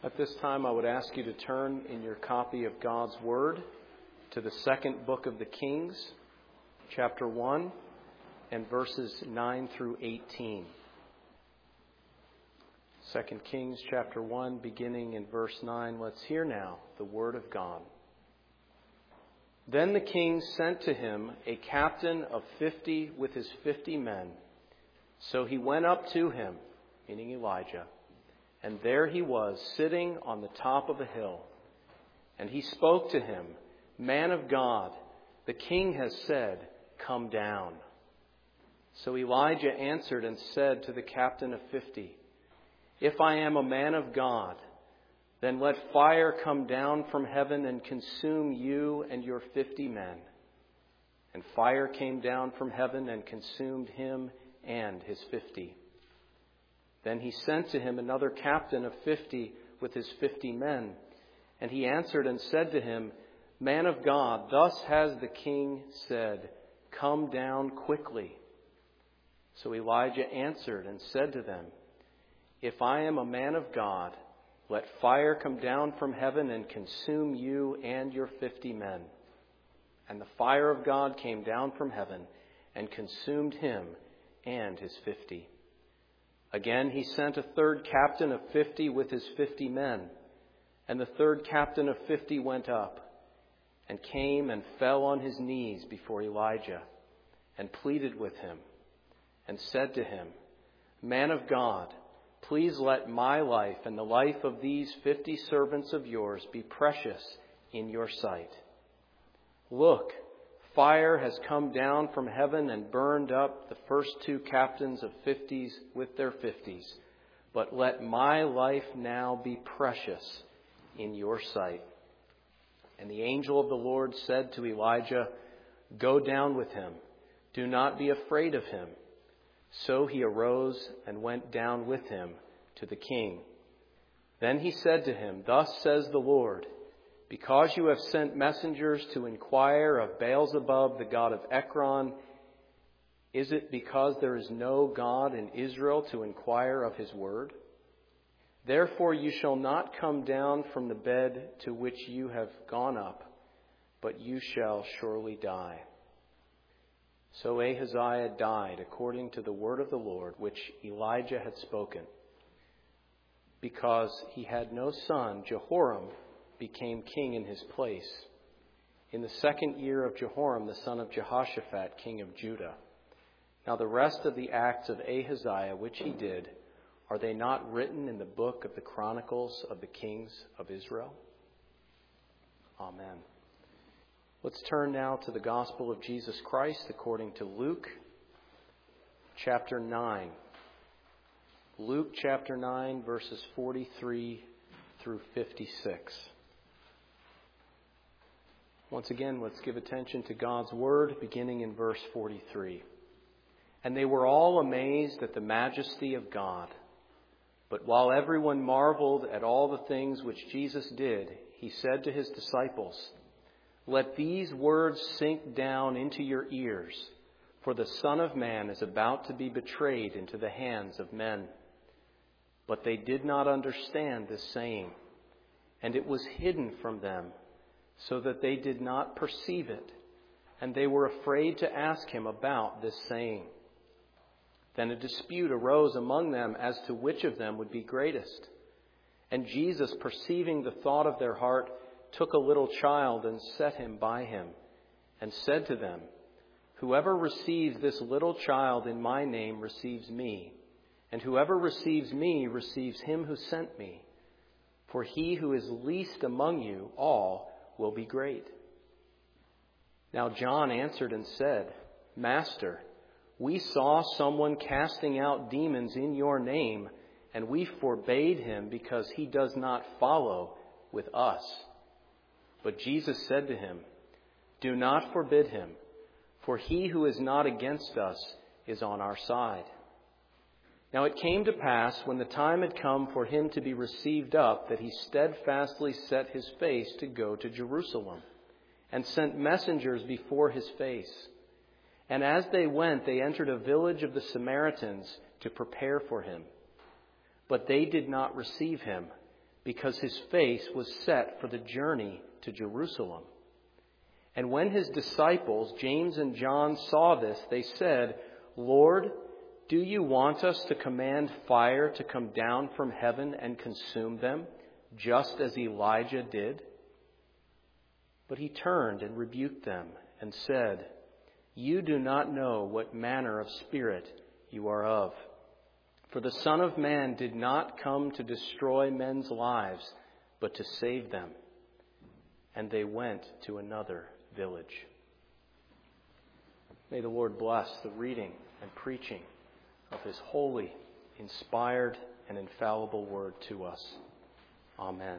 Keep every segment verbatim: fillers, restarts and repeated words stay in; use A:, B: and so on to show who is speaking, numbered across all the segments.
A: At this time, I would ask you to turn in your copy of God's Word to the second book of the Kings, chapter one, and verses nine through eighteen. Second Kings, chapter one, beginning in verse nine. Let's hear now the Word of God. Then the king sent to him a captain of fifty with his fifty men. So he went up to him, meaning Elijah, and there he was, sitting on the top of a hill. And he spoke to him, "Man of God, the king has said, 'Come down.'" So Elijah answered and said to the captain of fifty, "If I am a man of God, then let fire come down from heaven and consume you and your fifty men." And fire came down from heaven and consumed him and his fifty. Then he sent to him another captain of fifty with his fifty men. And he answered and said to him, "Man of God, thus has the king said, 'Come down quickly.'" So Elijah answered and said to them, "If I am a man of God, let fire come down from heaven and consume you and your fifty men." And the fire of God came down from heaven and consumed him and his fifty. Again he sent a third captain of fifty with his fifty men. And the third captain of fifty went up and came and fell on his knees before Elijah and pleaded with him and said to him, "Man of God, please let my life and the life of these fifty servants of yours be precious in your sight. Look, fire has come down from heaven and burned up the first two captains of fifties with their fifties. But let my life now be precious in your sight." And the angel of the Lord said to Elijah, "Go down with him. Do not be afraid of him." So he arose and went down with him to the king. Then he said to him, "Thus says the Lord, because you have sent messengers to inquire of Beelzebub, the god of Ekron, is it because there is no God in Israel to inquire of his word? Therefore you shall not come down from the bed to which you have gone up, but you shall surely die." So Ahaziah died according to the word of the Lord, which Elijah had spoken. Because he had no son, Jehoram became king in his place, in the second year of Jehoram, the son of Jehoshaphat, king of Judah. Now the rest of the acts of Ahaziah, which he did, are they not written in the book of the Chronicles of the Kings of Israel? Amen. Let's turn now to the Gospel of Jesus Christ according to Luke, chapter nine. Luke chapter nine, verses forty-three through fifty-six. Once again, let's give attention to God's word, beginning in verse forty-three. "And they were all amazed at the majesty of God. But while everyone marveled at all the things which Jesus did, he said to his disciples, 'Let these words sink down into your ears, for the Son of Man is about to be betrayed into the hands of men.' But they did not understand this saying, and it was hidden from them, so that they did not perceive it, and they were afraid to ask him about this saying. Then a dispute arose among them as to which of them would be greatest. And Jesus, perceiving the thought of their heart, took a little child and set him by him, and said to them, 'Whoever receives this little child in my name receives me, and whoever receives me receives him who sent me. For he who is least among you all will be great.' Now John answered and said, 'Master, we saw someone casting out demons in your name, and we forbade him because he does not follow with us.' But Jesus said to him, 'Do not forbid him, for he who is not against us is on our side.' Now it came to pass, when the time had come for him to be received up, that he steadfastly set his face to go to Jerusalem, and sent messengers before his face. And as they went, they entered a village of the Samaritans to prepare for him. But they did not receive him, because his face was set for the journey to Jerusalem. And when his disciples, James and John, saw this, they said, "Lord, do you want us to command fire to come down from heaven and consume them, just as Elijah did?" But he turned and rebuked them and said, "You do not know what manner of spirit you are of. For the Son of Man did not come to destroy men's lives, but to save them." And they went to another village. May the Lord bless the reading and preaching of his holy, inspired, and infallible word to us. Amen.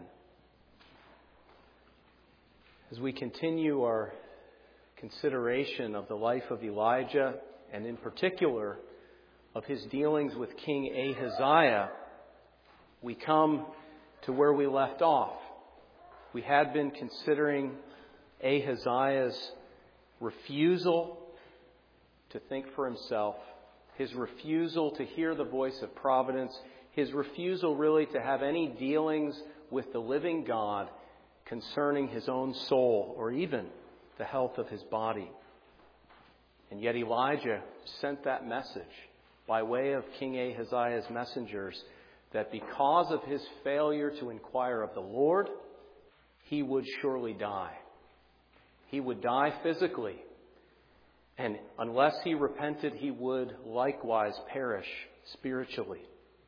A: As we continue our consideration of the life of Elijah, and in particular of his dealings with King Ahaziah, we come to where we left off. We had been considering Ahaziah's refusal to think for himself, his refusal to hear the voice of providence, his refusal really to have any dealings with the living God concerning his own soul or even the health of his body. And yet Elijah sent that message by way of King Ahaziah's messengers that because of his failure to inquire of the Lord, he would surely die. He would die physically. And unless he repented, he would likewise perish spiritually.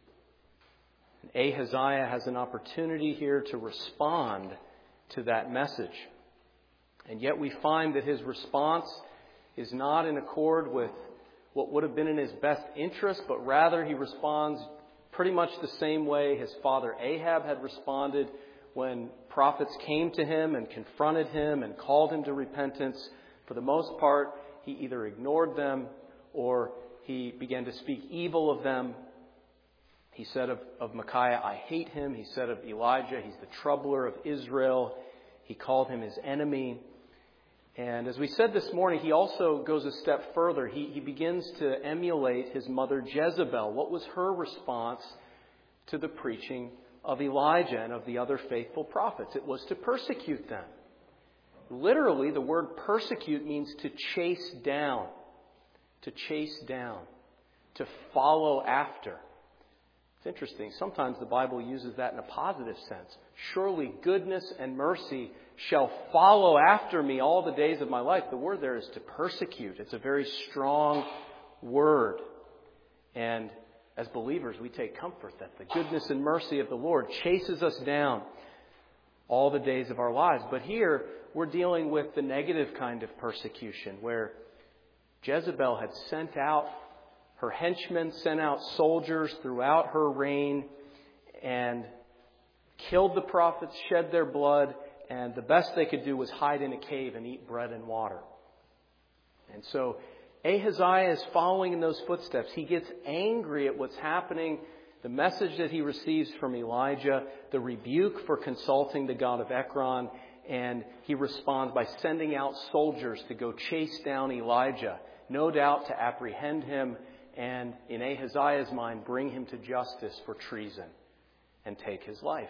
A: And Ahaziah has an opportunity here to respond to that message. And yet we find that his response is not in accord with what would have been in his best interest, but rather he responds pretty much the same way his father Ahab had responded when prophets came to him and confronted him and called him to repentance. For the most part, he either ignored them or he began to speak evil of them. He said of, of Micaiah, "I hate him." He said of Elijah, "He's the troubler of Israel." He called him his enemy. And as we said this morning, he also goes a step further. He, he begins to emulate his mother Jezebel. What was her response to the preaching of Elijah and of the other faithful prophets? It was to persecute them. Literally, the word persecute means to chase down, to chase down, to follow after. It's interesting. Sometimes the Bible uses that in a positive sense. "Surely goodness and mercy shall follow after me all the days of my life." The word there is to persecute. It's a very strong word. And as believers, we take comfort that the goodness and mercy of the Lord chases us down all the days of our lives. But here, we're dealing with the negative kind of persecution, where Jezebel had sent out her henchmen, sent out soldiers throughout her reign and killed the prophets, shed their blood, and the best they could do was hide in a cave and eat bread and water. And so Ahaziah is following in those footsteps. He gets angry at what's happening, the message that he receives from Elijah, the rebuke for consulting the God of Ekron, and he responds by sending out soldiers to go chase down Elijah, no doubt to apprehend him and, in Ahaziah's mind, bring him to justice for treason and take his life.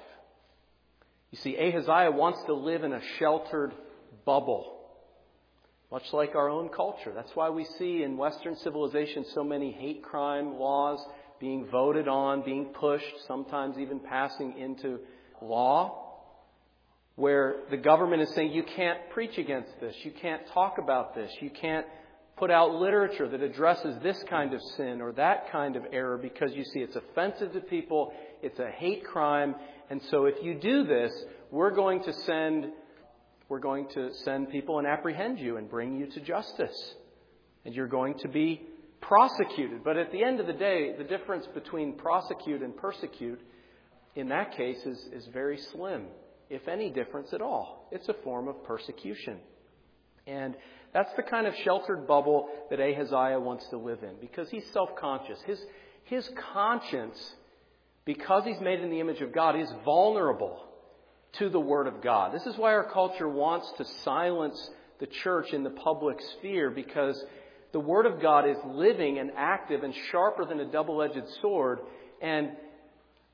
A: You see, Ahaziah wants to live in a sheltered bubble, much like our own culture. That's why we see in Western civilization so many hate crime laws being voted on, being pushed, sometimes even passing into law, where the government is saying you can't preach against this, you can't talk about this, you can't put out literature that addresses this kind of sin or that kind of error because you see it's offensive to people, it's a hate crime, and so if you do this, we're going to send we're going to send people and apprehend you and bring you to justice. And you're going to be prosecuted. But at the end of the day, the difference between prosecute and persecute in that case is, is very slim, if any difference at all. It's a form of persecution. And that's the kind of sheltered bubble that Ahaziah wants to live in because he's self-conscious. His, his conscience, because he's made in the image of God, is vulnerable to the Word of God. This is why our culture wants to silence the church in the public sphere, because the Word of God is living and active and sharper than a double-edged sword. And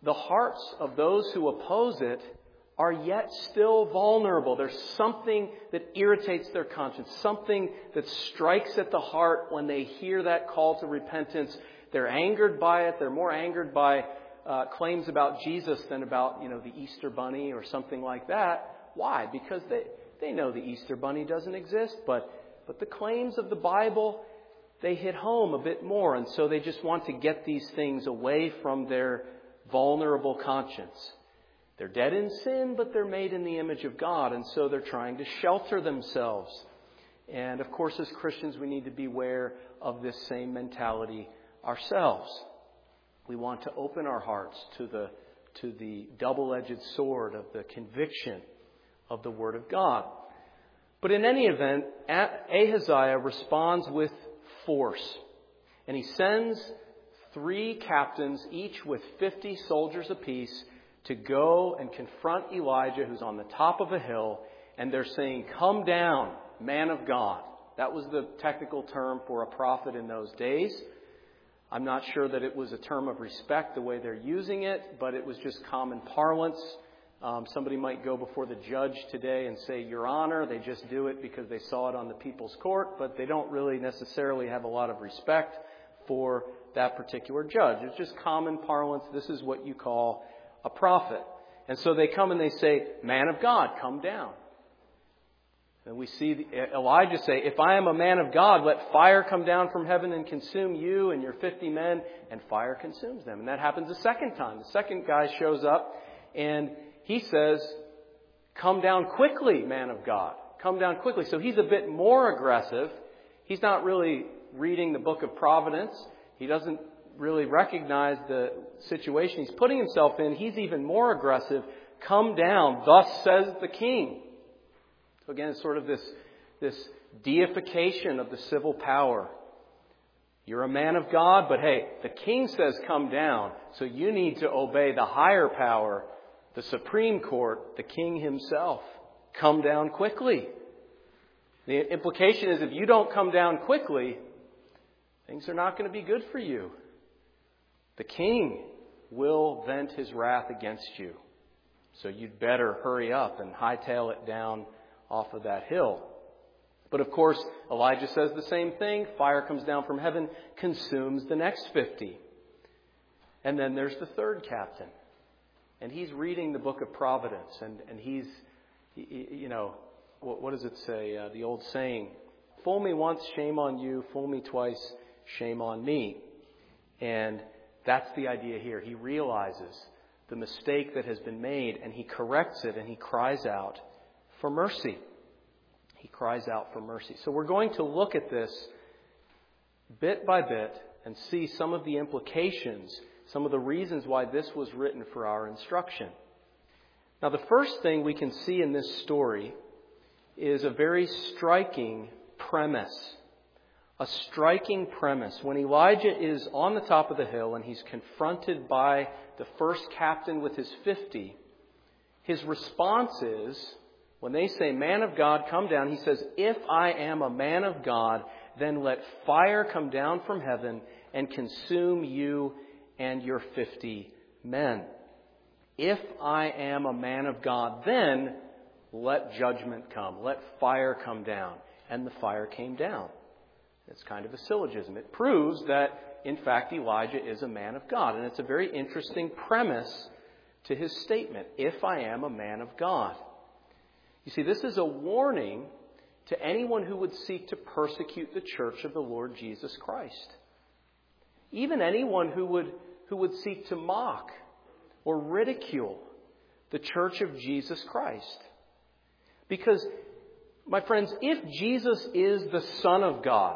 A: the hearts of those who oppose it are yet still vulnerable. There's something that irritates their conscience, something that strikes at the heart when they hear that call to repentance. They're angered by it. They're more angered by uh, claims about Jesus than about, you know, the Easter Bunny or something like that. Why? Because they, they know the Easter Bunny doesn't exist, but, but the claims of the Bible, they hit home a bit more, and so they just want to get these things away from their vulnerable conscience. They're dead in sin, but they're made in the image of God, and so they're trying to shelter themselves. And of course, as Christians, we need to beware of this same mentality ourselves. We want to open our hearts to the to the double-edged sword of the conviction of the Word of God. But in any event, Ahaziah responds with force, and he sends three captains, each with fifty soldiers apiece, to go and confront Elijah, who's on the top of a hill, and they're saying, "Come down, man of God." That was the technical term for a prophet in those days. I'm not sure that it was a term of respect the way they're using it, but it was just common parlance. Um, somebody might go before the judge today and say, "Your Honor." They just do it because they saw it on the people's court, but they don't really necessarily have a lot of respect for that particular judge. It's just common parlance. This is what you call a prophet. And so they come and they say, "Man of God, come down." And we see Elijah say, "If I am a man of God, let fire come down from heaven and consume you and your fifty men." And fire consumes them. And that happens a second time. The second guy shows up and he says, "Come down quickly, man of God. Come down quickly." So he's a bit more aggressive. He's not really reading the book of Providence. He doesn't really recognize the situation he's putting himself in. He's even more aggressive. "Come down, thus says the king." So again, it's sort of this, this deification of the civil power. You're a man of God, but hey, the king says come down, so you need to obey the higher power, the Supreme Court, the king himself. Come down quickly. The implication is if you don't come down quickly, things are not going to be good for you. The king will vent his wrath against you. So you'd better hurry up and hightail it down off of that hill. But of course, Elijah says the same thing. Fire comes down from heaven, consumes the next fifty. And then there's the third captain. And he's reading the book of Providence. And, and he's, you know, what, what does it say? Uh, the old saying, "Fool me once, shame on you. Fool me twice, shame on me." And that's the idea here. He realizes the mistake that has been made, and he corrects it, and he cries out for mercy. He cries out for mercy. So we're going to look at this bit by bit and see some of the implications, some of the reasons why this was written for our instruction. Now, the first thing we can see in this story is a very striking premise. A striking premise. When Elijah is on the top of the hill and he's confronted by the first captain with his fifty, his response is, when they say, "Man of God, come down," he says, "If I am a man of God, then let fire come down from heaven and consume you and your fifty men. If I am a man of God, then let judgment come. Let fire come down." And the fire came down. It's kind of a syllogism. It proves that, in fact, Elijah is a man of God. And it's a very interesting premise to his statement, "If I am a man of God." You see, this is a warning to anyone who would seek to persecute the church of the Lord Jesus Christ. Even anyone who would, who would seek to mock or ridicule the church of Jesus Christ. Because, my friends, if Jesus is the Son of God,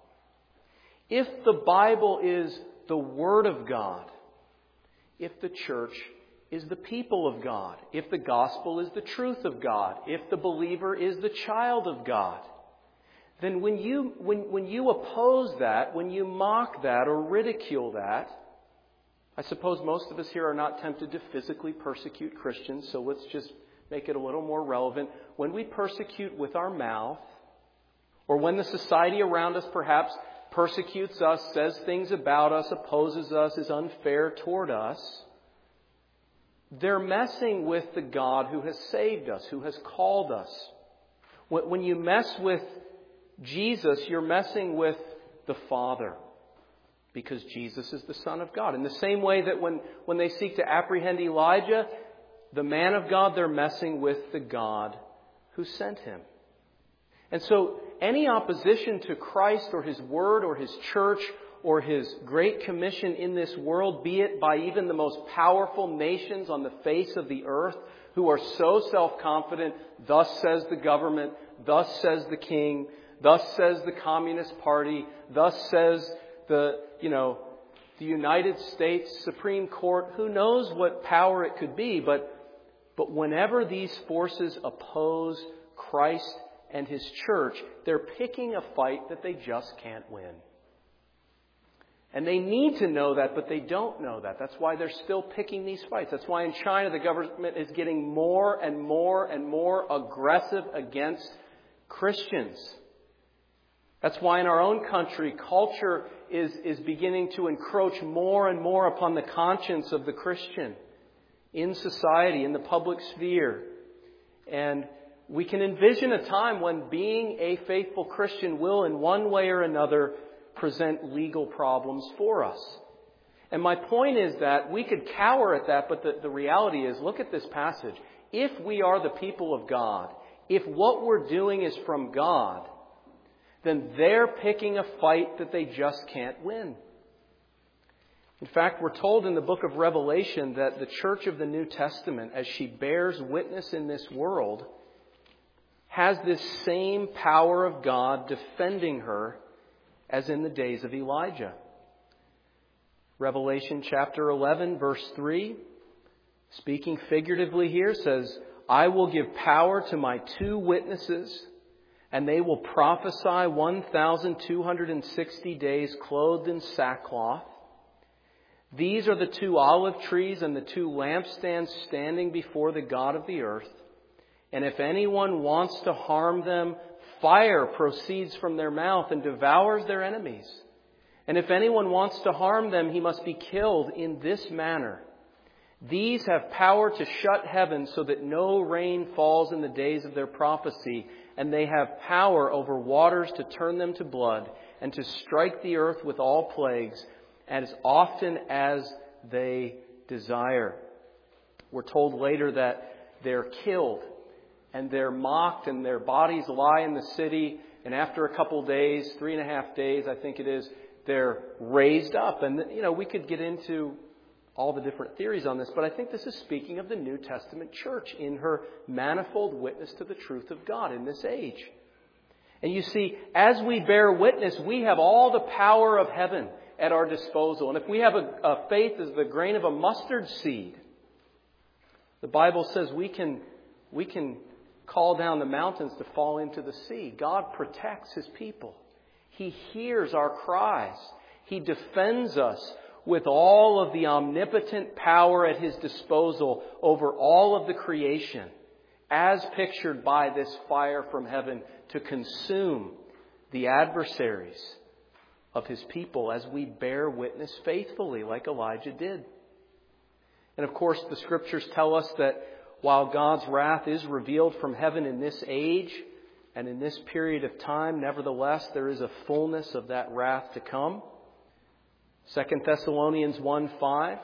A: if the Bible is the Word of God, if the church is the people of God, if the gospel is the truth of God, if the believer is the child of God, then when you, when, when you oppose that, when you mock that or ridicule that, I suppose most of us here are not tempted to physically persecute Christians, so let's just make it a little more relevant. When we persecute with our mouth, or when the society around us perhaps persecutes us, says things about us, opposes us, is unfair toward us, they're messing with the God who has saved us, who has called us. When you mess with Jesus, you're messing with the Father, because Jesus is the Son of God. In the same way that when, when they seek to apprehend Elijah, the man of God, they're messing with the God who sent him. And so any opposition to Christ or His Word or His church or His great commission in this world, be it by even the most powerful nations on the face of the earth who are so self-confident, thus says the government, thus says the king, thus says the Communist Party, thus says the, you know, the United States Supreme Court, who knows what power it could be, but but whenever these forces oppose Christ and His church, they're picking a fight that they just can't win. And they need to know that, but they don't know that. That's why they're still picking these fights. That's why in China the government is getting more and more and more aggressive against Christians. That's why in our own country, culture is, is beginning to encroach more and more upon the conscience of the Christian in society, in the public sphere. And we can envision a time when being a faithful Christian will, in one way or another, present legal problems for us. And my point is that we could cower at that, but the, the reality is, look at this passage. If we are the people of God, if what we're doing is from God, then they're picking a fight that they just can't win. In fact, we're told in the book of Revelation that the church of the New Testament, as she bears witness in this world, has this same power of God defending her as in the days of Elijah. Revelation chapter eleven, verse three, speaking figuratively here, says, I will give power to my two witnesses, and they will prophesy one thousand two hundred sixty days clothed in sackcloth. These are the two olive trees and the two lampstands standing before the God of the earth. And if anyone wants to harm them, fire proceeds from their mouth and devours their enemies. And if anyone wants to harm them, he must be killed in this manner. These have power to shut heaven so that no rain falls in the days of their prophecy, and they have power over waters to turn them to blood, and to strike the earth with all plagues, as often as they desire. We're told later that they're killed, and they're mocked, and their bodies lie in the city, and after a couple days, three and a half days, I think it is, they're raised up. And, you know, we could get into all the different theories on this, but I think this is speaking of the New Testament church in her manifold witness to the truth of God in this age. And you see, as we bear witness, we have all the power of heaven at our disposal. And if we have a, a faith as the grain of a mustard seed, the Bible says we can, we can call down the mountains to fall into the sea. God protects His people. He hears our cries. He defends us with all of the omnipotent power at His disposal over all of the creation, as pictured by this fire from heaven to consume the adversaries of His people as we bear witness faithfully, like Elijah did. And of course, the Scriptures tell us that while God's wrath is revealed from heaven in this age and in this period of time, nevertheless, there is a fullness of that wrath to come. Second Thessalonians one five,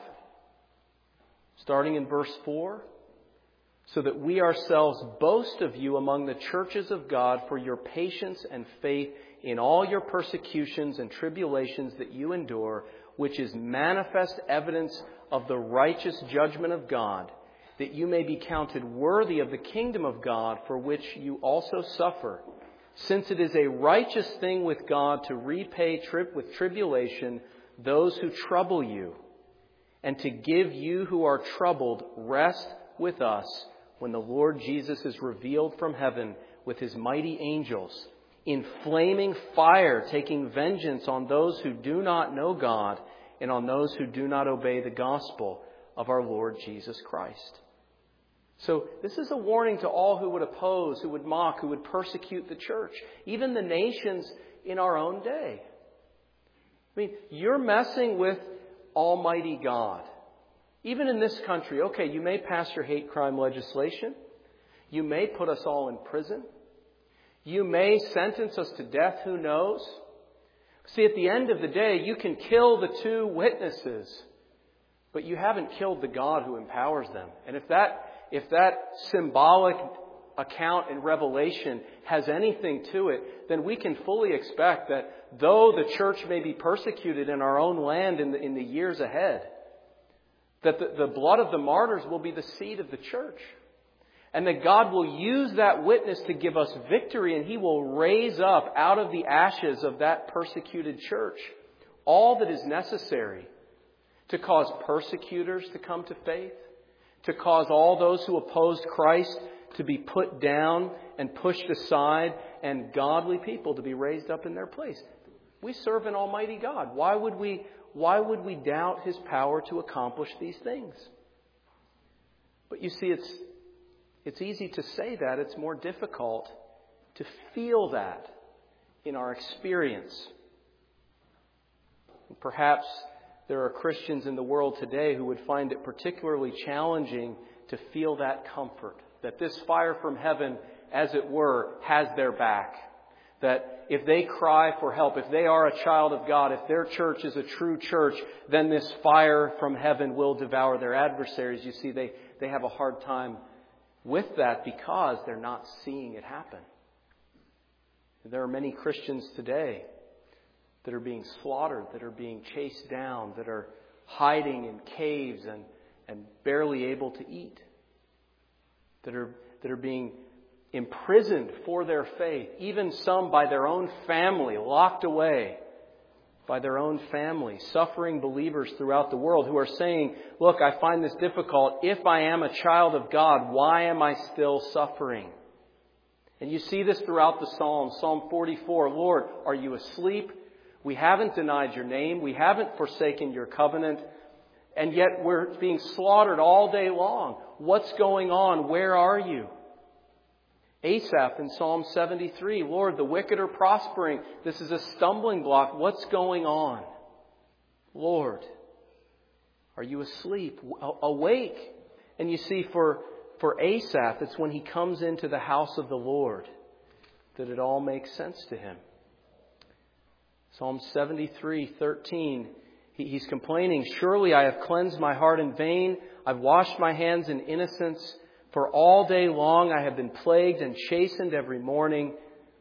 A: starting in verse four, so that we ourselves boast of you among the churches of God for your patience and faith in all your persecutions and tribulations that you endure, which is manifest evidence of the righteous judgment of God, that you may be counted worthy of the kingdom of God, for which you also suffer, since it is a righteous thing with God to repay tri- with tribulation those who trouble you, and to give you who are troubled rest with us when the Lord Jesus is revealed from heaven with His mighty angels, in flaming fire, taking vengeance on those who do not know God and on those who do not obey the gospel of our Lord Jesus Christ. So this is a warning to all who would oppose, who would mock, who would persecute the church, even the nations in our own day. I mean, you're messing with Almighty God. Even in this country, okay, you may pass your hate crime legislation. You may put us all in prison. You may sentence us to death, who knows? See, at the end of the day, you can kill the two witnesses, but you haven't killed the God who empowers them. And if that, if that symbolic account in Revelation has anything to it, then we can fully expect that though the church may be persecuted in our own land in the, in the years ahead, that the, the blood of the martyrs will be the seed of the church. And that God will use that witness to give us victory, and He will raise up out of the ashes of that persecuted church all that is necessary to cause persecutors to come to faith, to cause all those who opposed Christ to be put down and pushed aside, and godly people to be raised up in their place. We serve an almighty God. Why would we, why would we doubt His power to accomplish these things? But you see, it's It's easy to say that. It's more difficult to feel that in our experience. Perhaps there are Christians in the world today who would find it particularly challenging to feel that comfort, that this fire from heaven, as it were, has their back. That if they cry for help, if they are a child of God, if their church is a true church, then this fire from heaven will devour their adversaries. You see, they, they have a hard time with that because they're not seeing it happen. There are many Christians today that are being slaughtered, that are being chased down, that are hiding in caves and, and barely able to eat, that are, that are being imprisoned for their faith, even some by their own family, locked away by their own family, suffering believers throughout the world who are saying, look, I find this difficult. If I am a child of God, why am I still suffering? And you see this throughout the Psalms. Psalm forty-four, Lord, are you asleep? We haven't denied your name. We haven't forsaken your covenant. And yet we're being slaughtered all day long. What's going on? Where are you? Asaph in Psalm seventy-three, Lord, the wicked are prospering. This is a stumbling block. What's going on? Lord, are you asleep? Awake. And you see, for, for Asaph, it's when he comes into the house of the Lord that it all makes sense to him. Psalm seventy-three, thirteen, he, he's complaining, surely I have cleansed my heart in vain. I've washed my hands in innocence. For all day long I have been plagued and chastened every morning.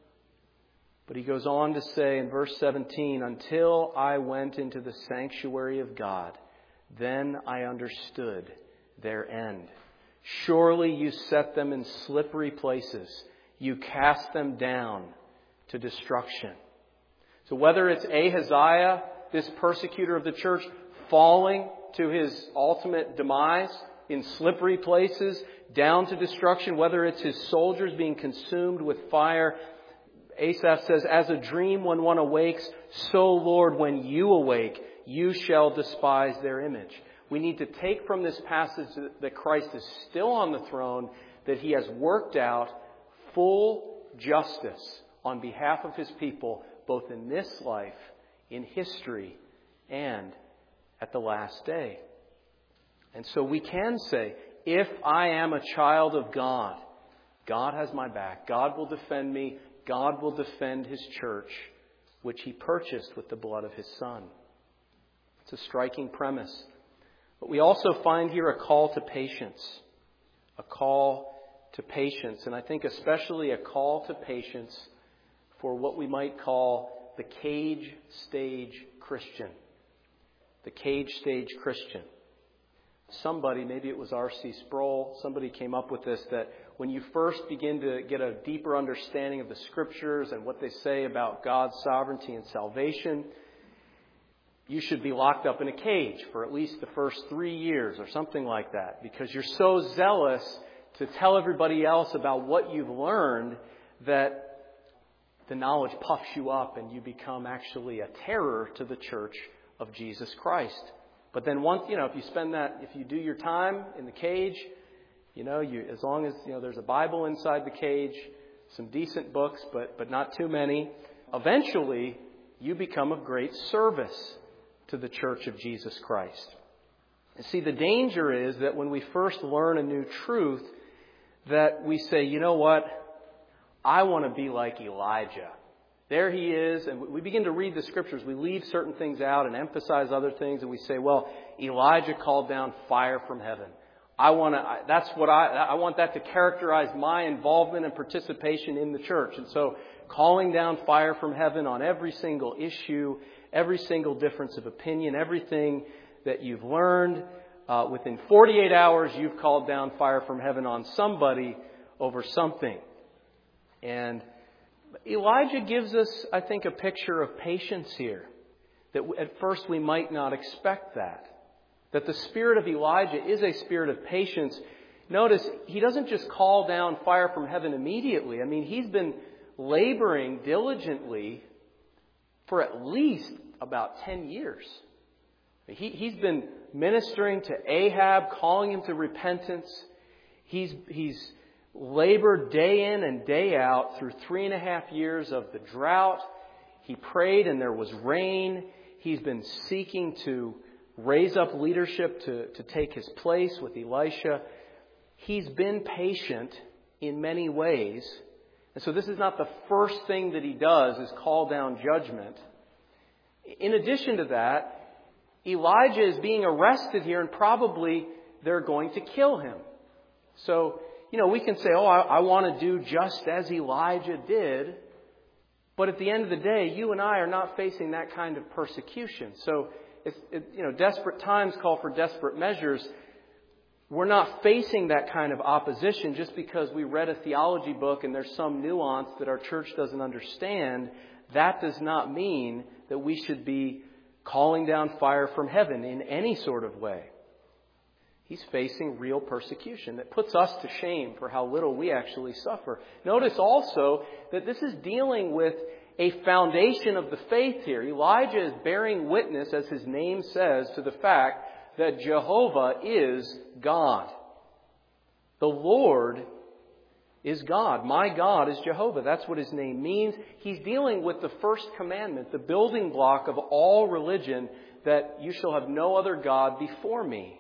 A: But he goes on to say in verse seventeen, until I went into the sanctuary of God, then I understood their end. Surely you set them in slippery places. You cast them down to destruction. So whether it's Ahaziah, this persecutor of the church, falling to his ultimate demise in slippery places, down to destruction, whether it's his soldiers being consumed with fire. Asaph says, as a dream when one awakes, so Lord, when you awake, you shall despise their image. We need to take from this passage that Christ is still on the throne, that He has worked out full justice on behalf of His people, both in this life, in history, and at the last day. And so we can say, if I am a child of God, God has my back. God will defend me. God will defend His church, which He purchased with the blood of His Son. It's a striking premise. But we also find here a call to patience. A call to patience. And I think especially a call to patience for what we might call the cage stage Christian. The cage stage Christian. Somebody, maybe it was R C Sproul, somebody came up with this, that when you first begin to get a deeper understanding of the Scriptures and what they say about God's sovereignty and salvation, you should be locked up in a cage for at least the first three years or something like that, because you're so zealous to tell everybody else about what you've learned that the knowledge puffs you up and you become actually a terror to the church of Jesus Christ. But then once, you know, if you spend that, if you do your time in the cage, you know, you, as long as, you know, there's a Bible inside the cage, some decent books, but, but not too many, eventually you become of great service to the church of Jesus Christ. And see, the danger is that when we first learn a new truth, that we say, you know what, I want to be like Elijah. There he is, and we begin to read the Scriptures. We leave certain things out and emphasize other things, and we say, well, Elijah called down fire from heaven. I want to, that's what I, I want that to characterize my involvement and participation in the church. And so calling down fire from heaven on every single issue, every single difference of opinion, everything that you've learned, uh, within forty-eight hours, you've called down fire from heaven on somebody over something. And Elijah gives us, I think, a picture of patience here. That at first we might not expect that. That the spirit of Elijah is a spirit of patience. Notice, he doesn't just call down fire from heaven immediately. I mean, he's been laboring diligently for at least about ten years. He, he's been ministering to Ahab, calling him to repentance. He's, he's labored day in and day out through three and a half years of the drought. He prayed and there was rain. He's been seeking to raise up leadership to, to take his place with Elisha. He's been patient in many ways. And so this is not the first thing that he does is call down judgment. In addition to that, Elijah is being arrested here and probably they're going to kill him. So, you know, we can say, oh, I, I want to do just as Elijah did. But at the end of the day, you and I are not facing that kind of persecution. So, if, if, you know, desperate times call for desperate measures. We're not facing that kind of opposition just because we read a theology book and there's some nuance that our church doesn't understand. That does not mean that we should be calling down fire from heaven in any sort of way. He's facing real persecution that puts us to shame for how little we actually suffer. Notice also that this is dealing with a foundation of the faith here. Elijah is bearing witness, as his name says, to the fact that Jehovah is God. The Lord is God. My God is Jehovah. That's what his name means. He's dealing with the first commandment, the building block of all religion, that you shall have no other God before me.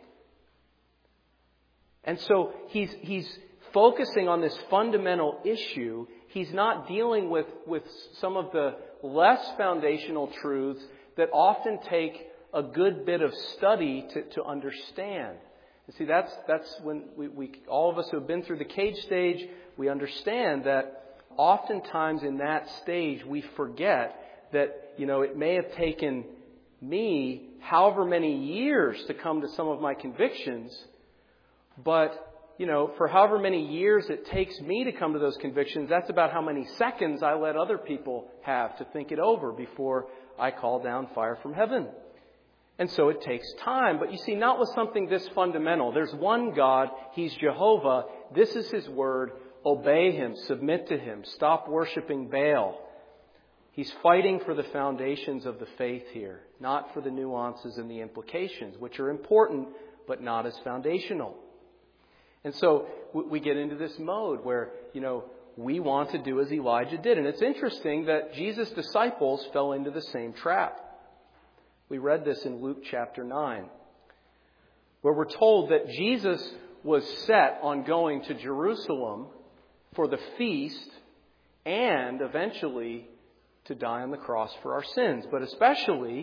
A: And so he's he's focusing on this fundamental issue. He's not dealing with, with some of the less foundational truths that often take a good bit of study to, to understand. And see, that's that's when we, we all of us who have been through the cage stage, we understand that oftentimes in that stage we forget that, you know, it may have taken me however many years to come to some of my convictions, but, you know, for however many years it takes me to come to those convictions, that's about how many seconds I let other people have to think it over before I call down fire from heaven. And so it takes time. But you see, not with something this fundamental. There's one God. He's Jehovah. This is his word. Obey him. Submit to him. Stop worshiping Baal. He's fighting for the foundations of the faith here, not for the nuances and the implications, which are important, but not as foundational. And so we get into this mode where, you know, we want to do as Elijah did. And it's interesting that Jesus' disciples fell into the same trap. We read this in Luke chapter nine, where we're told that Jesus was set on going to Jerusalem for the feast and eventually to die on the cross for our sins, but especially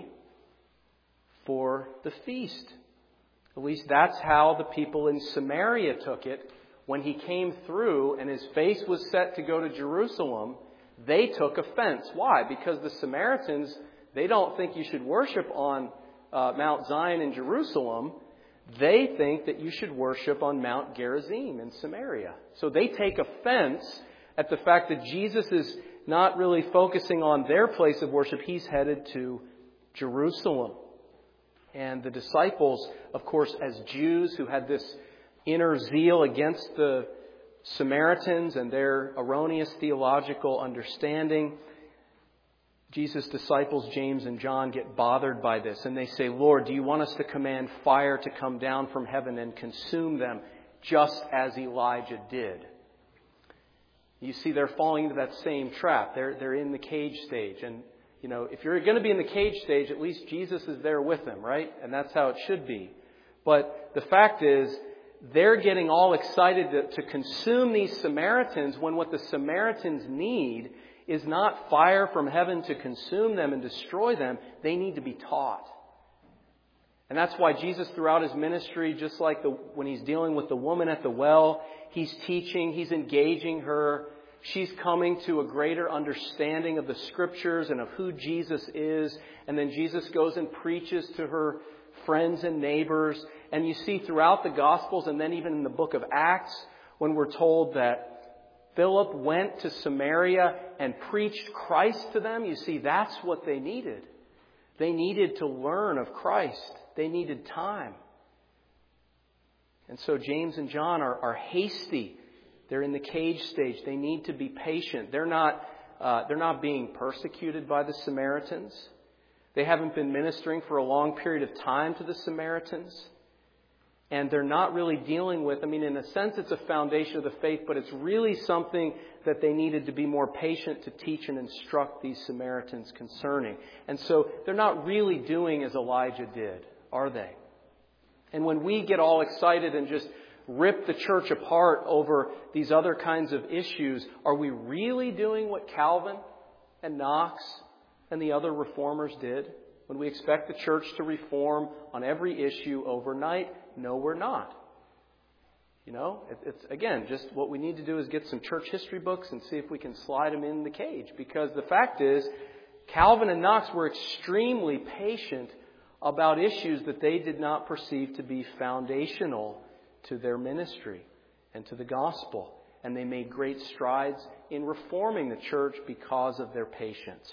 A: for the feast. At least that's how the people in Samaria took it. When he came through and his face was set to go to Jerusalem, they took offense. Why? Because the Samaritans, they don't think you should worship on uh, Mount Zion in Jerusalem. They think that you should worship on Mount Gerizim in Samaria. So they take offense at the fact that Jesus is not really focusing on their place of worship. He's headed to Jerusalem. And the disciples, of course, as Jews who had this inner zeal against the Samaritans and their erroneous theological understanding, Jesus' disciples, James and John, get bothered by this. And they say, Lord, do you want us to command fire to come down from heaven and consume them just as Elijah did? You see, they're falling into that same trap. They're, they're in the cage stage. And, you know, if you're going to be in the cage stage, at least Jesus is there with them, right? And that's how it should be. But the fact is, they're getting all excited to, to consume these Samaritans when what the Samaritans need is not fire from heaven to consume them and destroy them. They need to be taught. And that's why Jesus, throughout His ministry, just like the, when He's dealing with the woman at the well, He's teaching, He's engaging her. She's coming to a greater understanding of the Scriptures and of who Jesus is. And then Jesus goes and preaches to her friends and neighbors. And you see throughout the Gospels and then even in the book of Acts, when we're told that Philip went to Samaria and preached Christ to them, you see that's what they needed. They needed to learn of Christ. They needed time. And so James and John are, are hasty. They're in the cage stage. They need to be patient. They're not, uh, they're not being persecuted by the Samaritans. They haven't been ministering for a long period of time to the Samaritans. And they're not really dealing with, I mean, in a sense it's a foundation of the faith, but it's really something that they needed to be more patient to teach and instruct these Samaritans concerning. And so they're not really doing as Elijah did, are they? And when we get all excited and just rip the church apart over these other kinds of issues, are we really doing what Calvin and Knox and the other reformers did? When we expect the church to reform on every issue overnight? No, we're not. You know, it, it's, again, just what we need to do is get some church history books and see if we can slide them in the cage. Because the fact is, Calvin and Knox were extremely patient about issues that they did not perceive to be foundational to their ministry and to the gospel. And they made great strides in reforming the church because of their patience.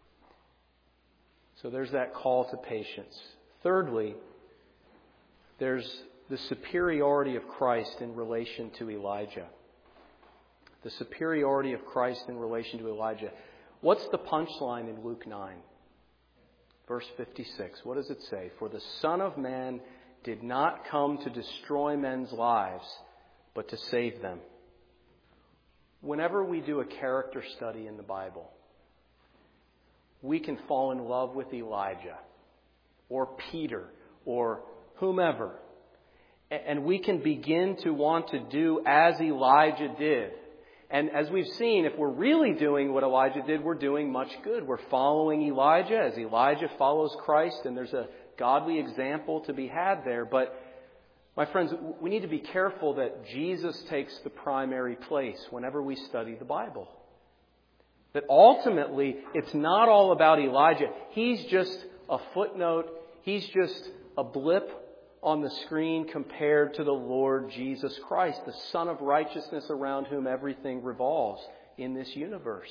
A: So there's that call to patience. Thirdly, there's the superiority of Christ in relation to Elijah. The superiority of Christ in relation to Elijah. What's the punchline in Luke nine? Verse fifty-six. What does it say? For the Son of Man did not come to destroy men's lives, but to save them. Whenever we do a character study in the Bible, we can fall in love with Elijah or Peter or whomever. And we can begin to want to do as Elijah did. And as we've seen, if we're really doing what Elijah did, we're doing much good. We're following Elijah as Elijah follows Christ. And there's a godly example to be had there. But my friends, we need to be careful that Jesus takes the primary place whenever we study the Bible. That ultimately, it's not all about Elijah. He's just a footnote. He's just a blip on the screen compared to the Lord Jesus Christ, the Son of righteousness around whom everything revolves in this universe.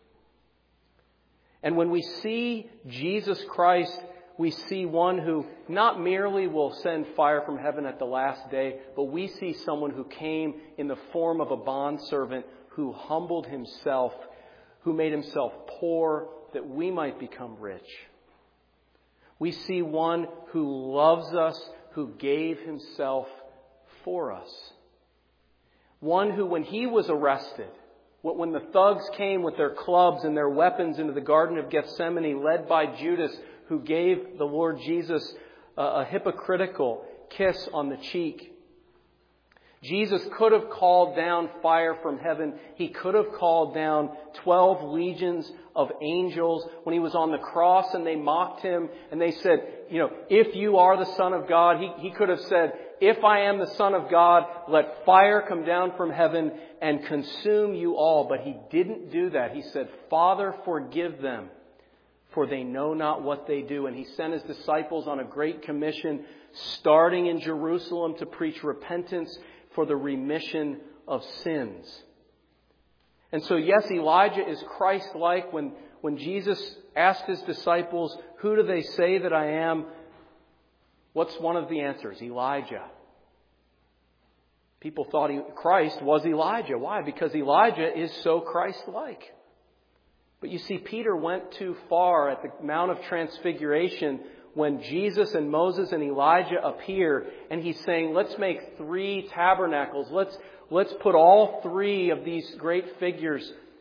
A: And when we see Jesus Christ, we see one who not merely will send fire from heaven at the last day, but we see someone who came in the form of a bondservant who humbled himself, who made himself poor that we might become rich. We see one who loves us, who gave himself for us. One who, when he was arrested, when the thugs came with their clubs and their weapons into the Garden of Gethsemane, led by Judas, who gave the Lord Jesus a hypocritical kiss on the cheek. Jesus could have called down fire from heaven. He could have called down twelve legions of angels when he was on the cross and they mocked him and they said, you know, if you are the Son of God, he, he could have said, if I am the Son of God, let fire come down from heaven and consume you all. But he didn't do that. He said, Father, forgive them, for they know not what they do. And he sent his disciples on a great commission, starting in Jerusalem to preach repentance for the remission of sins. And so, yes, Elijah is Christ-like. When, when Jesus asked his disciples, who do they say that I am? What's one of the answers? Elijah. People thought he, Christ was Elijah. Why? Because Elijah is so Christ-like. But you see, Peter went too far at the Mount of Transfiguration when Jesus and Moses and Elijah appear, and he's saying, let's make three tabernacles. Let's, let's put all three of these great figures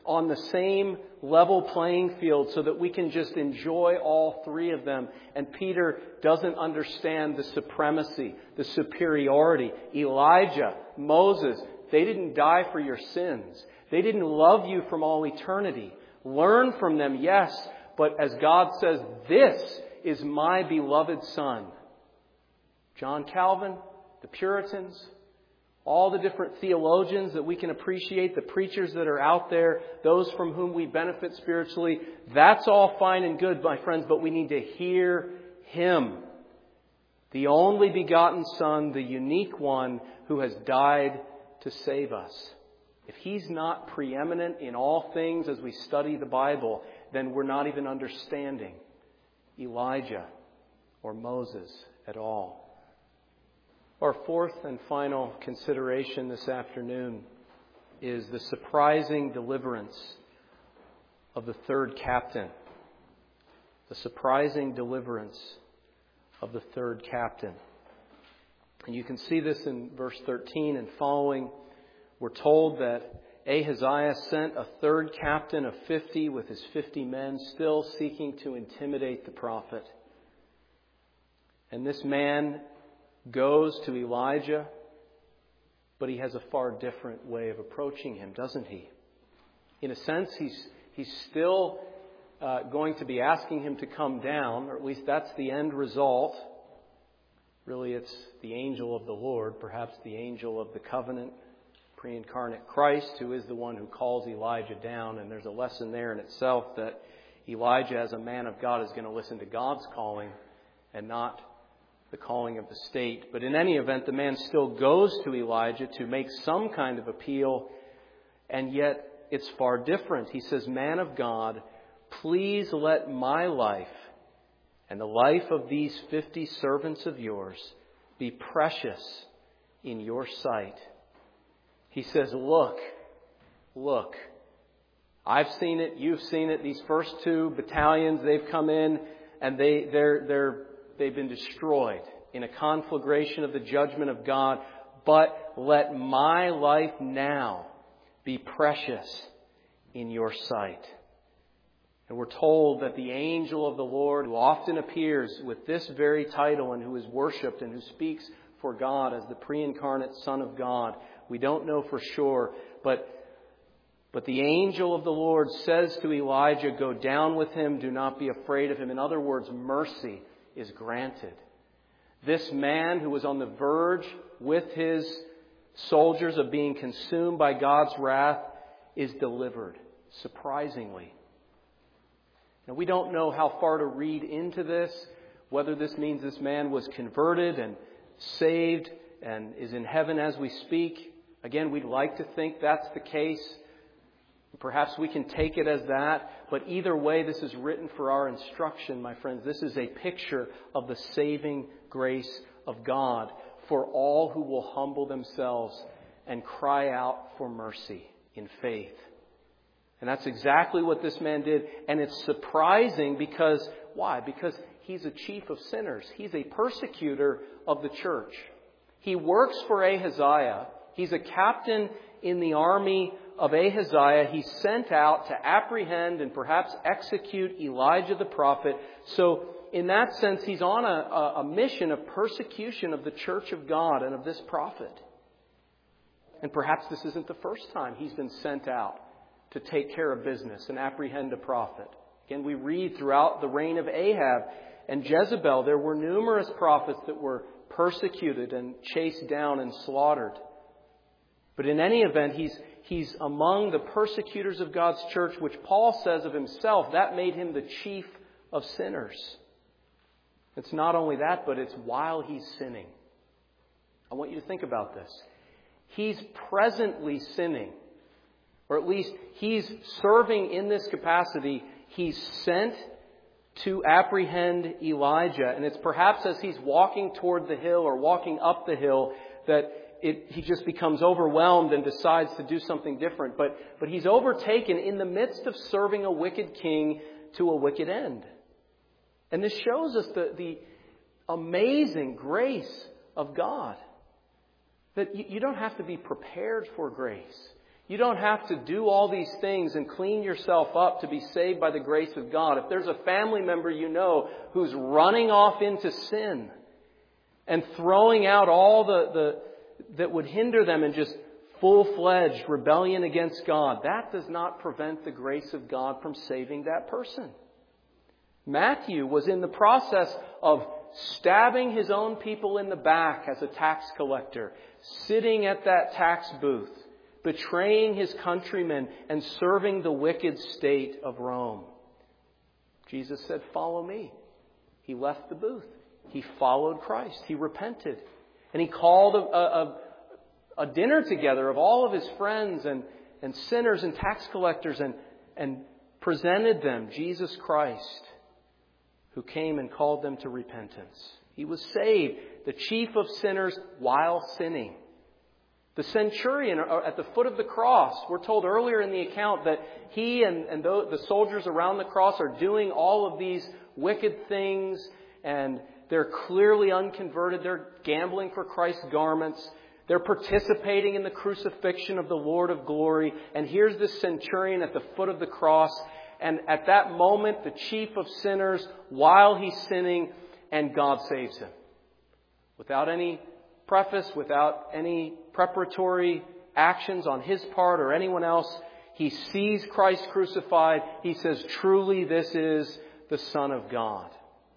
A: on the same level playing field so that we can just enjoy all three of them. And Peter doesn't understand the supremacy, the superiority. Elijah, Moses, they didn't die for your sins. They didn't love you from all eternity. Learn from them, yes, but as God says, this is my beloved Son. John Calvin, the Puritans, all the different theologians that we can appreciate, the preachers that are out there, those from whom we benefit spiritually, that's all fine and good, my friends, but we need to hear Him. The only begotten Son, the unique one who has died to save us. If He's not preeminent in all things as we study the Bible, then we're not even understanding Elijah or Moses at all. Our fourth and final consideration this afternoon is the surprising deliverance of the third captain. The surprising deliverance of the third captain. And you can see this in verse thirteen and following. We're told that Ahaziah sent a third captain of fifty with his fifty men, still seeking to intimidate the prophet. And this man goes to Elijah, but he has a far different way of approaching him, doesn't he? In a sense, he's he's still uh, going to be asking him to come down, or at least that's the end result. Really, it's the angel of the Lord, perhaps the angel of the covenant, pre-incarnate Christ, who is the one who calls Elijah down. And there's a lesson there in itself that Elijah, as a man of God, is going to listen to God's calling and not the calling of the state. But in any event, the man still goes to Elijah to make some kind of appeal, and yet it's far different. He says, "Man of God, please let my life and the life of these fifty servants of yours be precious in your sight." He says, look, look, I've seen it, you've seen it. These first two battalions, they've come in and they, they're, they're, they've been destroyed in a conflagration of the judgment of God. But let my life now be precious in your sight. And we're told that the angel of the Lord, who often appears with this very title and who is worshipped and who speaks for God as the pre-incarnate Son of God, we don't know for sure, but but the angel of the Lord says to Elijah, go down with him, do not be afraid of him. In other words, mercy is granted. This man who was on the verge with his soldiers of being consumed by God's wrath is delivered, surprisingly. Now, we don't know how far to read into this, whether this means this man was converted and saved and is in heaven as we speak. Again, we'd like to think that's the case. Perhaps we can take it as that. But either way, this is written for our instruction, my friends. This is a picture of the saving grace of God for all who will humble themselves and cry out for mercy in faith. And that's exactly what this man did. And it's surprising because, why? Because he's a chief of sinners. He's a persecutor of the church. He works for Ahaziah. He's a captain in the army of Ahaziah. He's sent out to apprehend and perhaps execute Elijah the prophet. So in that sense, he's on a, a mission of persecution of the church of God and of this prophet. And perhaps this isn't the first time he's been sent out to take care of business and apprehend a prophet. Again, we read throughout the reign of Ahab and Jezebel, there were numerous prophets that were persecuted and chased down and slaughtered. But in any event, he's he's among the persecutors of God's church, which Paul says of himself, that made him the chief of sinners. It's not only that, but it's while he's sinning. I want you to think about this. He's presently sinning, or at least he's serving in this capacity. He's sent to apprehend Elijah. And it's perhaps as he's walking toward the hill or walking up the hill that it, he just becomes overwhelmed and decides to do something different. But, but he's overtaken in the midst of serving a wicked king to a wicked end. And this shows us the, the amazing grace of God. That you, you don't have to be prepared for grace. You don't have to do all these things and clean yourself up to be saved by the grace of God. If there's a family member you know who's running off into sin and throwing out all the, the that would hinder them in just full-fledged rebellion against God, that does not prevent the grace of God from saving that person. Matthew was in the process of stabbing his own people in the back as a tax collector, sitting at that tax booth, betraying his countrymen and serving the wicked state of Rome. Jesus said, "Follow me." He left the booth. He followed Christ. He repented. And he called a, a, a dinner together of all of his friends and, and sinners and tax collectors and, and presented them Jesus Christ, who came and called them to repentance. He was saved, the chief of sinners, while sinning. The centurion at the foot of the cross, we're told earlier in the account that he and, and the soldiers around the cross are doing all of these wicked things, and they're clearly unconverted. They're gambling for Christ's garments. They're participating in the crucifixion of the Lord of glory. And here's this centurion at the foot of the cross. And at that moment, the chief of sinners, while he's sinning, and God saves him. Without any preface, without any preparatory actions on his part or anyone else, he sees Christ crucified. He says, "Truly, this is the Son of God."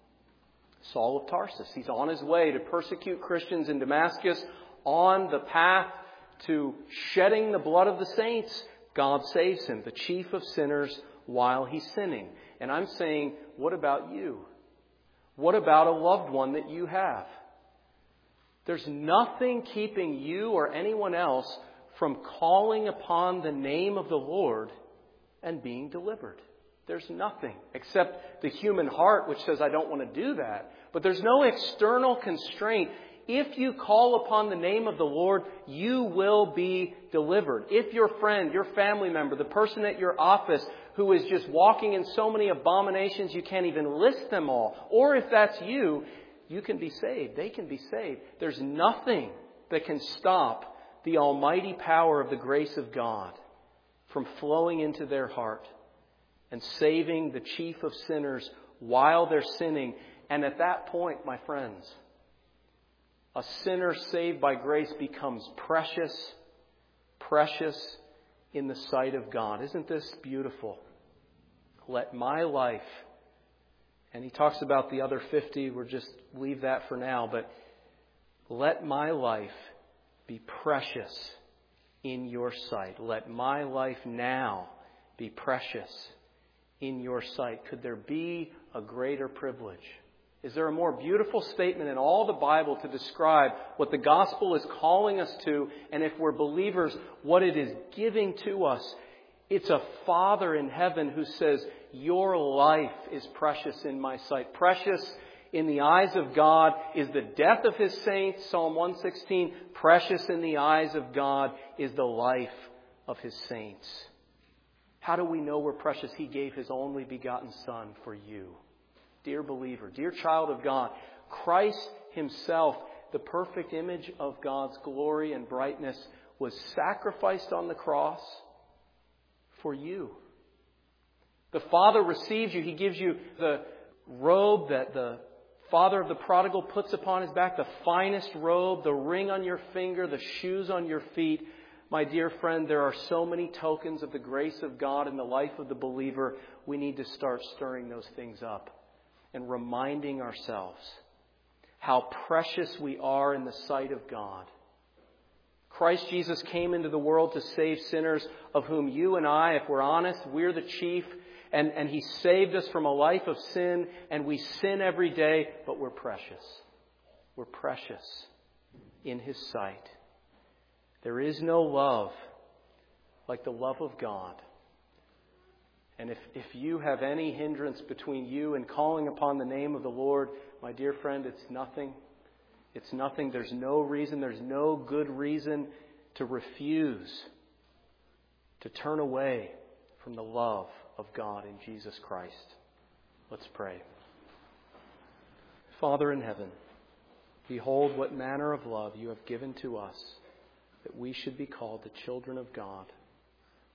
A: Saul of Tarsus, he's on his way to persecute Christians in Damascus, on the path to shedding the blood of the saints. God saves him, the chief of sinners, while he's sinning. And I'm saying, what about you? What about a loved one that you have? There's nothing keeping you or anyone else from calling upon the name of the Lord and being delivered. There's nothing except the human heart, which says, "I don't want to do that." But there's no external constraint. If you call upon the name of the Lord, you will be delivered. If your friend, your family member, the person at your office who is just walking in so many abominations you can't even list them all, or if that's you, you can be saved. They can be saved. There's nothing that can stop the almighty power of the grace of God from flowing into their heart and saving the chief of sinners while they're sinning. And at that point, my friends, a sinner saved by grace becomes precious, precious in the sight of God. Isn't this beautiful? Let my life, and he talks about the other fifty, we'll just leave that for now, but let my life be precious in your sight. Let my life now be precious in your sight. Could there be a greater privilege? Is there a more beautiful statement in all the Bible to describe what the gospel is calling us to, and if we're believers, what it is giving to us? It's a Father in heaven who says, "Your life is precious in my sight." Precious in the eyes of God is the death of His saints, Psalm one sixteen. Precious in the eyes of God is the life of His saints. How do we know we're precious? He gave His only begotten Son for you. Dear believer, dear child of God, Christ Himself, the perfect image of God's glory and brightness, was sacrificed on the cross for you. The Father receives you. He gives you the robe that the father of the prodigal puts upon his back, the finest robe, the ring on your finger, the shoes on your feet. My dear friend, there are so many tokens of the grace of God in the life of the believer. We need to start stirring those things up and reminding ourselves how precious we are in the sight of God. Christ Jesus came into the world to save sinners, of whom you and I, if we're honest, we're the chief. And, and He saved us from a life of sin, and we sin every day, but we're precious. We're precious in His sight. There is no love like the love of God. And if, if you have any hindrance between you and calling upon the name of the Lord, my dear friend, it's nothing. It's nothing. There's no reason, there's no good reason to refuse, to turn away from the love of God in Jesus Christ. Let's pray. Father in heaven, behold what manner of love you have given to us, that we should be called the children of God.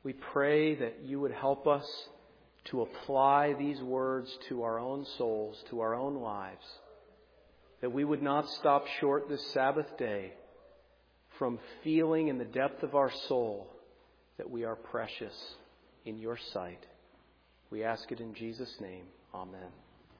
A: We pray that you would help us to apply these words to our own souls, to our own lives. That we would not stop short this Sabbath day from feeling in the depth of our soul that we are precious in your sight. We ask it in Jesus' name. Amen.